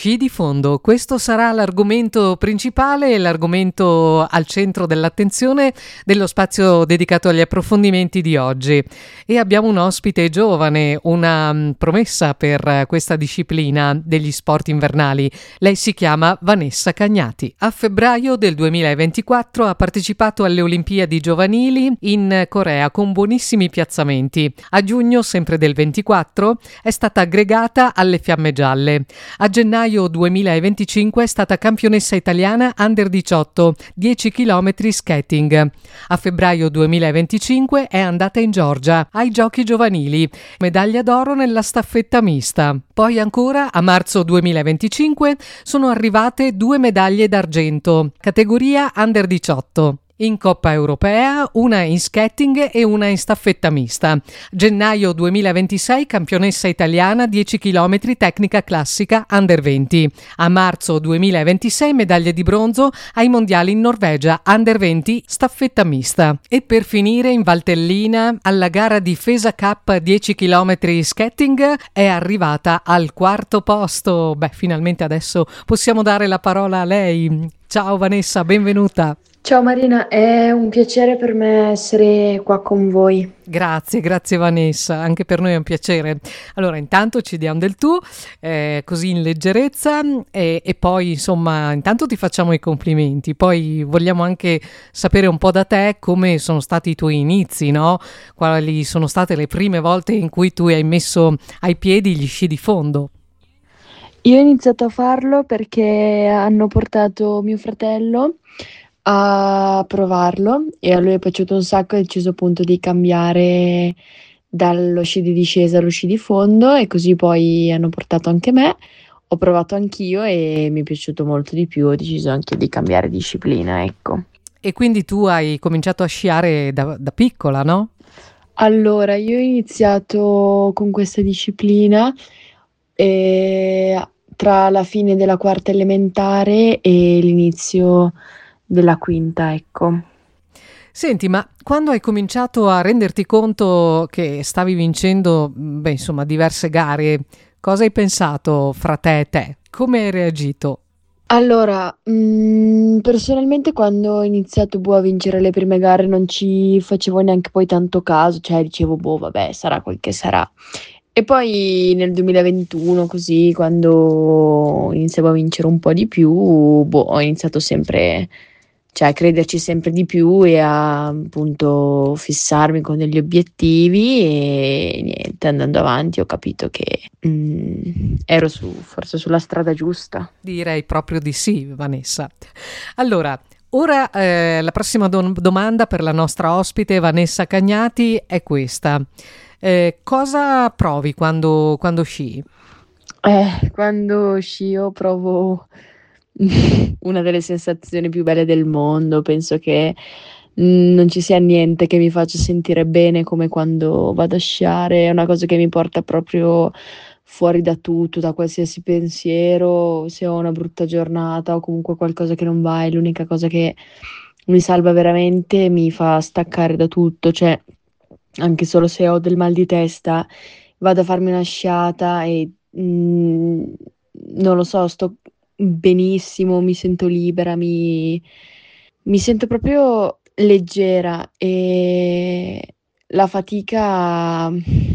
Sci di fondo, questo sarà l'argomento principale, l'argomento al centro dell'attenzione dello spazio dedicato agli approfondimenti di oggi. E abbiamo un ospite giovane, una promessa per questa disciplina degli sport invernali. Lei si chiama Vanessa Cagnati. A febbraio del 2024 ha partecipato alle Olimpiadi giovanili in Corea con buonissimi piazzamenti. A giugno, sempre del 24, è stata aggregata alle Fiamme Gialle. A gennaio 2025 è stata campionessa italiana Under 18, 10 km skating. A febbraio 2025 è andata in Georgia ai Giochi giovanili, medaglia d'oro nella staffetta mista. Poi ancora a marzo 2025 sono arrivate 2 medaglie d'argento, categoria Under 18. In Coppa Europea, una in skating e una in staffetta mista. Gennaio 2026 campionessa italiana 10 km tecnica classica Under 20. A marzo 2026 medaglie di bronzo ai mondiali in Norvegia Under 20 staffetta mista. E per finire in Valtellina alla gara di Fesa Cup 10 km skating è arrivata al 4º posto. Finalmente adesso possiamo dare la parola a lei. Ciao Vanessa, benvenuta. Ciao Marina, è un piacere per me essere qua con voi. Grazie Vanessa, anche per noi è un piacere. Allora, intanto ci diamo del tu, così in leggerezza, e poi insomma, intanto ti facciamo i complimenti, poi vogliamo anche sapere un po' da te come sono stati i tuoi inizi, no? Quali sono state le prime volte in cui tu hai messo ai piedi gli sci di fondo? Io ho iniziato a farlo perché hanno portato mio fratello a provarlo e a lui è piaciuto un sacco e ha deciso appunto di cambiare dallo sci di discesa allo sci di fondo e così poi hanno portato anche me. Ho provato anch'io e mi è piaciuto molto di più, ho deciso anche di cambiare disciplina, ecco. E quindi tu hai cominciato a sciare da piccola, no? Allora, io ho iniziato con questa disciplina tra la fine della quarta elementare e l'inizio della quinta, ecco. Senti, ma quando hai cominciato a renderti conto che stavi vincendo, insomma, diverse gare, cosa hai pensato fra te e te? Come hai reagito? Allora, personalmente quando ho iniziato, a vincere le prime gare non ci facevo neanche poi tanto caso, cioè dicevo, boh, vabbè, sarà quel che sarà. E poi nel 2021, così, quando iniziavo a vincere un po' di più, ho iniziato sempre, cioè a crederci sempre di più e a appunto fissarmi con degli obiettivi e niente, andando avanti ho capito che ero forse sulla strada giusta. Direi proprio di sì, Vanessa. Allora, ora la prossima domanda per la nostra ospite Vanessa Cagnati è questa. Cosa provi quando sci? Quando scio provo una delle sensazioni più belle del mondo. Penso che non ci sia niente che mi faccia sentire bene come quando vado a sciare. È una cosa che mi porta proprio fuori da tutto, da qualsiasi pensiero, se ho una brutta giornata o comunque qualcosa che non va, è l'unica cosa che mi salva veramente, mi fa staccare da tutto. Cioè, anche solo se ho del mal di testa, vado a farmi una sciata e non lo so, sto benissimo, mi sento libera, mi sento proprio leggera e la fatica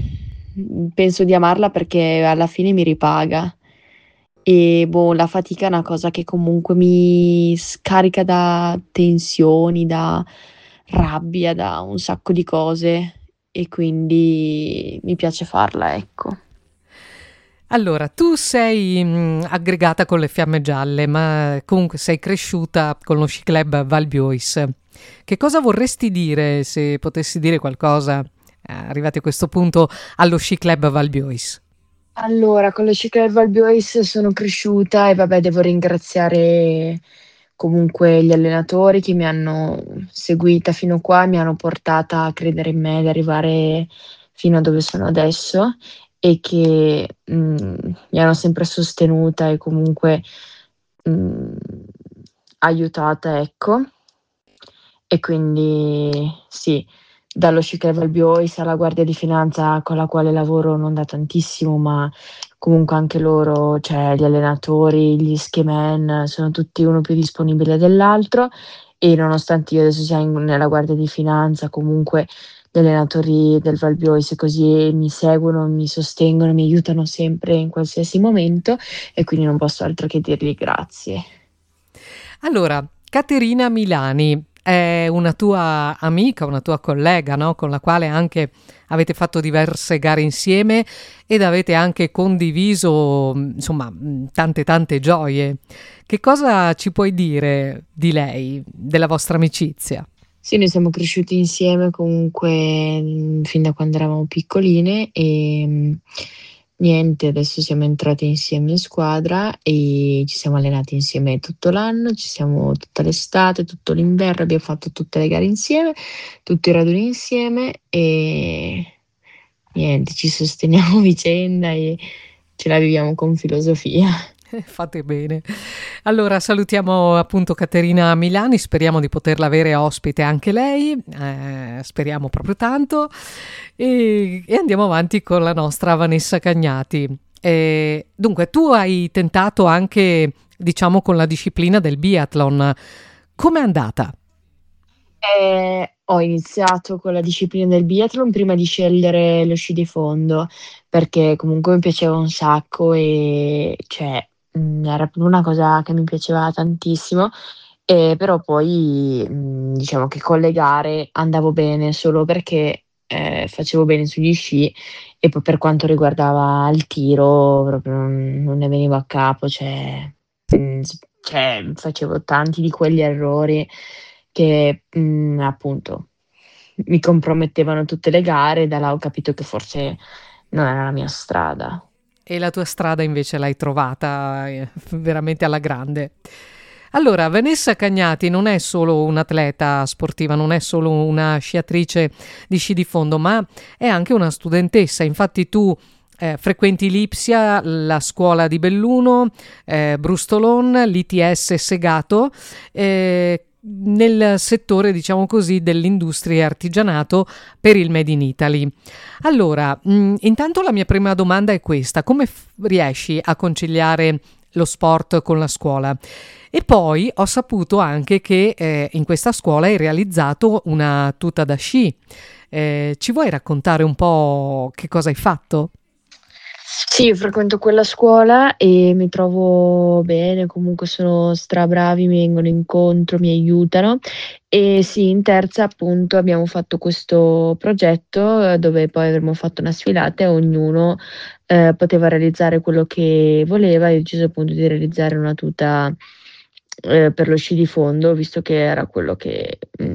penso di amarla perché alla fine mi ripaga. E la fatica è una cosa che comunque mi scarica da tensioni, da rabbia, da un sacco di cose e quindi mi piace farla, ecco. Allora, tu sei aggregata con le Fiamme Gialle, ma comunque sei cresciuta con lo sci club Val Biois. Che cosa vorresti dire, se potessi dire qualcosa, arrivati a questo punto, allo sci club Val Biois? Allora, con lo Sci Club Val Biois sono cresciuta e vabbè, devo ringraziare comunque gli allenatori che mi hanno seguita fino qua, mi hanno portata a credere in me, ad arrivare fino a dove sono adesso e che mi hanno sempre sostenuta e comunque mh, aiutata, ecco. E quindi sì, dallo Sci Club Val Biois alla Guardia di Finanza con la quale lavoro non da tantissimo, ma comunque anche loro, cioè gli allenatori, gli ski man, sono tutti uno più disponibile dell'altro e nonostante io adesso sia nella Guardia di Finanza, comunque gli allenatori del Val Biois così mi seguono, mi sostengono, mi aiutano sempre in qualsiasi momento e quindi non posso altro che dirgli grazie. Allora, Caterina Milani è una tua amica, una tua collega, no? Con la quale anche avete fatto diverse gare insieme ed avete anche condiviso, insomma, tante tante gioie. Che cosa ci puoi dire di lei, della vostra amicizia? Sì, noi siamo cresciuti insieme comunque fin da quando eravamo piccoline e niente, adesso siamo entrati insieme in squadra e ci siamo allenati insieme tutto l'anno, ci siamo tutta l'estate, tutto l'inverno, abbiamo fatto tutte le gare insieme, tutti i raduni insieme e niente, ci sosteniamo a vicenda e ce la viviamo con filosofia. Fate bene. Allora salutiamo appunto Caterina Milani, speriamo di poterla avere ospite anche lei, speriamo proprio tanto e andiamo avanti con la nostra Vanessa Cagnati. Dunque, tu hai tentato anche, diciamo, con la disciplina del biathlon. Com'è andata? Ho iniziato con la disciplina del biathlon prima di scegliere lo sci di fondo, perché comunque mi piaceva un sacco e cioè, era proprio una cosa che mi piaceva tantissimo, però poi diciamo che con le gare andavo bene solo perché facevo bene sugli sci e poi per quanto riguardava il tiro proprio non ne venivo a capo, cioè, facevo tanti di quegli errori che, appunto mi compromettevano tutte le gare, da là ho capito che forse non era la mia strada. E la tua strada invece l'hai trovata veramente alla grande. Allora, Vanessa Cagnati non è solo un'atleta sportiva, non è solo una sciatrice di sci di fondo, ma è anche una studentessa. Infatti tu frequenti l'Ipsia, la scuola di Belluno, Brustolon, l'ITS Segato, nel settore, diciamo così, dell'industria e artigianato per il Made in Italy. Allora, intanto la mia prima domanda è questa: come riesci a conciliare lo sport con la scuola? E poi ho saputo anche che in questa scuola hai realizzato una tuta da sci. Ci vuoi raccontare un po' che cosa hai fatto? Sì, io frequento quella scuola e mi trovo bene, comunque sono strabravi, mi vengono incontro, mi aiutano. E sì, in terza appunto abbiamo fatto questo progetto dove poi avremmo fatto una sfilata e ognuno poteva realizzare quello che voleva. Io ho deciso appunto di realizzare una tuta per lo sci di fondo, visto che era quello che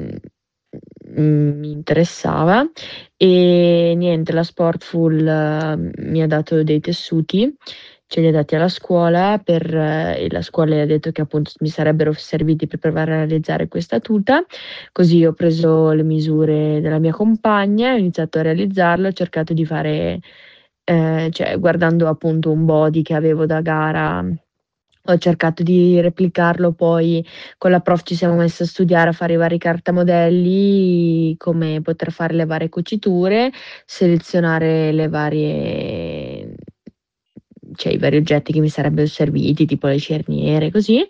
mi interessava e niente, la Sportful mi ha dato dei tessuti, ce li ha dati alla scuola e la scuola ha detto che appunto mi sarebbero serviti per provare a realizzare questa tuta, così ho preso le misure della mia compagna, ho iniziato a realizzarlo, ho cercato di fare, cioè guardando appunto un body che avevo da gara. Ho cercato di replicarlo, poi con la prof ci siamo messi a studiare, a fare i vari cartamodelli, come poter fare le varie cuciture, selezionare le varie cioè i vari oggetti che mi sarebbero serviti, tipo le cerniere, così.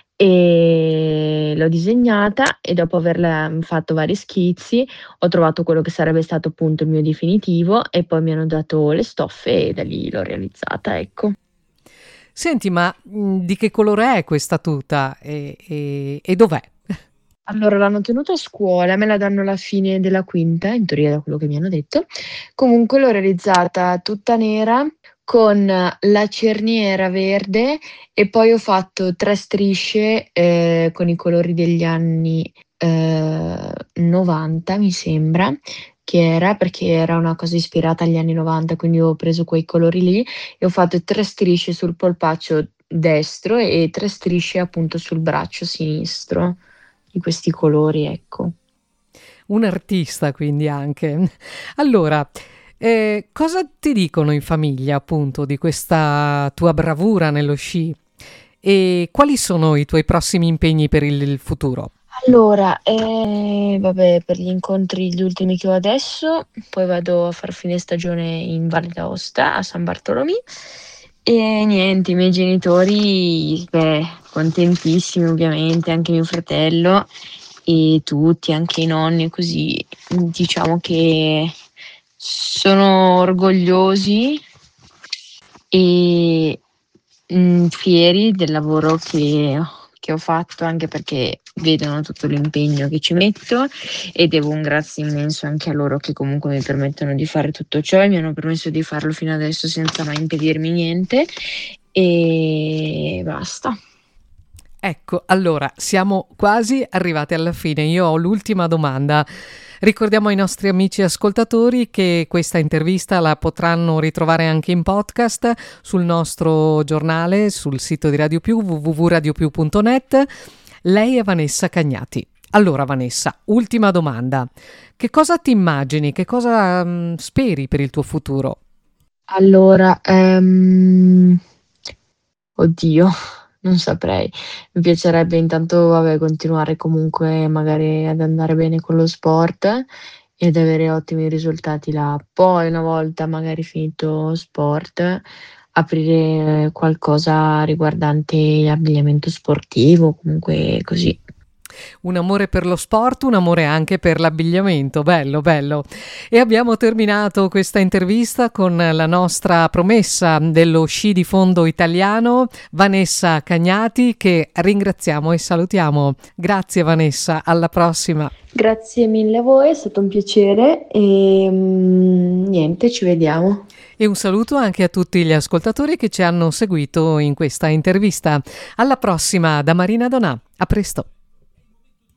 E l'ho disegnata e dopo averla fatto vari schizzi, ho trovato quello che sarebbe stato appunto il mio definitivo e poi mi hanno dato le stoffe e da lì l'ho realizzata, ecco. Senti, ma di che colore è questa tuta e dov'è? Allora, l'hanno tenuta a scuola, me la danno alla fine della quinta, in teoria da quello che mi hanno detto. Comunque l'ho realizzata tutta nera con la cerniera verde e poi ho fatto tre strisce con i colori degli anni 90, mi sembra che era, perché era una cosa ispirata agli anni 90, quindi ho preso quei colori lì e ho fatto tre strisce sul polpaccio destro e tre strisce appunto sul braccio sinistro di questi colori, ecco. Un artista quindi anche. Allora, cosa ti dicono in famiglia appunto di questa tua bravura nello sci? E quali sono i tuoi prossimi impegni per il futuro? Allora, vabbè, per gli incontri gli ultimi che ho adesso, poi vado a far fine stagione in Valle d'Aosta, a San Bartolomì, E niente, i miei genitori, beh, contentissimi ovviamente, anche mio fratello e tutti, anche i nonni, così diciamo che sono orgogliosi e fieri del lavoro che ho fatto, anche perché vedono tutto l'impegno che ci metto e devo un grazie immenso anche a loro che comunque mi permettono di fare tutto ciò e mi hanno permesso di farlo fino adesso senza mai impedirmi niente e basta. Ecco, allora siamo quasi arrivati alla fine. Io ho l'ultima domanda. Ricordiamo ai nostri amici ascoltatori che questa intervista la potranno ritrovare anche in podcast sul nostro giornale, sul sito di Radio Più, www.radiopiù.net. Lei è Vanessa Cagnati. Allora Vanessa, ultima domanda. Che cosa ti immagini, che cosa speri per il tuo futuro? Allora, oddio, non saprei. Mi piacerebbe intanto, vabbè, continuare comunque magari ad andare bene con lo sport ed avere ottimi risultati là. Poi, una volta magari finito sport, aprire qualcosa riguardante abbigliamento sportivo, comunque così. Un amore per lo sport, un amore anche per l'abbigliamento, bello, bello. E abbiamo terminato questa intervista con la nostra promessa dello sci di fondo italiano, Vanessa Cagnati, che ringraziamo e salutiamo. Grazie Vanessa, alla prossima. Grazie mille a voi, è stato un piacere e niente, ci vediamo. E un saluto anche a tutti gli ascoltatori che ci hanno seguito in questa intervista. Alla prossima da Marina Donà. A presto.